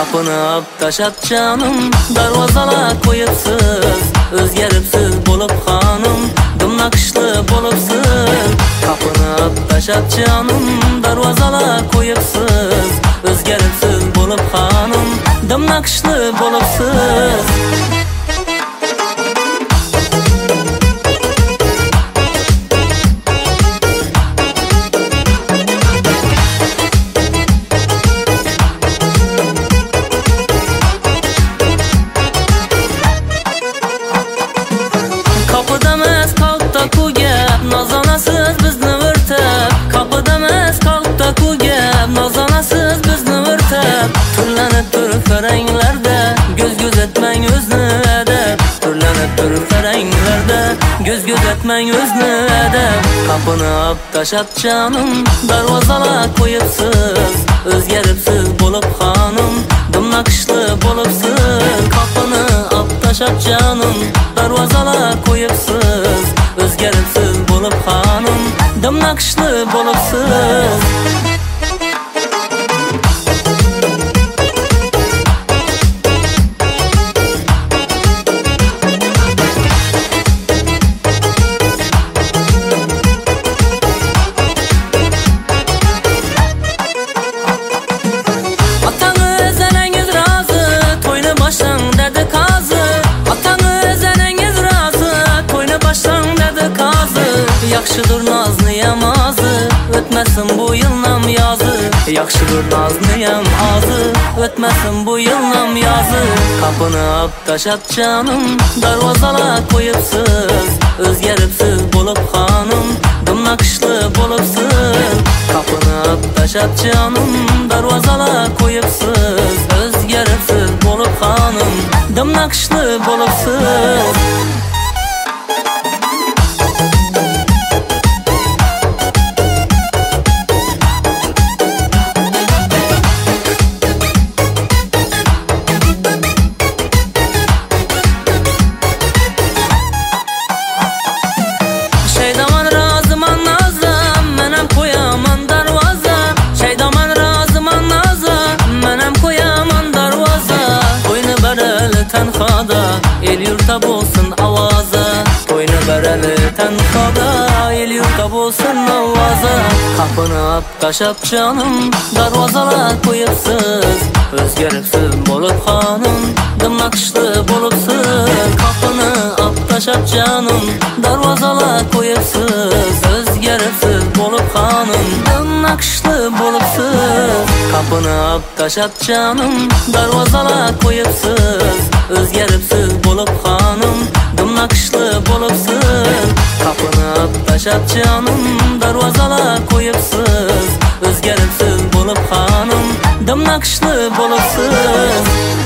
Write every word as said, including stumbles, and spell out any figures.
Kapını ap taşat canım, darvazalar koyupsiz, o'zgaribsiz bo'lib xonim, dimnaqshli bo'libsiz. Kapını ap taşat canım, darvazalar koyupsiz, o'zgaribsiz bo'lib xonim, dimnaqshli bo'libsiz. Göz göz etmeng o'zni adab. Kapını ap taşat canım, darvazalar koyupsiz, o'zgaribsiz bo'lib xonim, dimnaqshli bo'libsiz. Kapını ap taşat canım, darvazalar koyupsiz, o'zgaribsiz bo'lib xonim, dimnaqshli bo'libsiz. Yaxşıdır nazniyam azı, o'tmasin bu yılnam yazı. Yaxşıdır nazniyam azı, o'tmasin bu yılnam yazı. Kapını ap taşat canım, darvazalar koyupsiz, o'zgaribsiz bo'lib xonim, dimnaqshli bo'libsiz. Kapını ap taşat canım, darvazalar koyupsiz, o'zgaribsiz bo'lib xonim, dimnaqshli bo'libsiz. Tenhada, el yurta bo'lsin ovozi. To'yni barali tenhada, el yurta bo'lsin ovozi. Kapını ap taşat canım, darvazalar koyupsiz, o'zgaribsiz bo'lib xonim, dimnaqshli bo'libsiz. Kapını ap taşat canım, darvazalar koyupsiz, o'zgaribsiz bo'lib xonim, dimnaqshli bo'libsiz. Kapını ap taşat canım, darvazalar koyupsiz, o'zgaribsiz bo'lib xonim, dimnaqshli bo'libsiz. Kapını ap taşat canım, darvazalar koyupsiz, o'zgaribsiz bo'lib xonim, dimnaqshli bo'libsiz.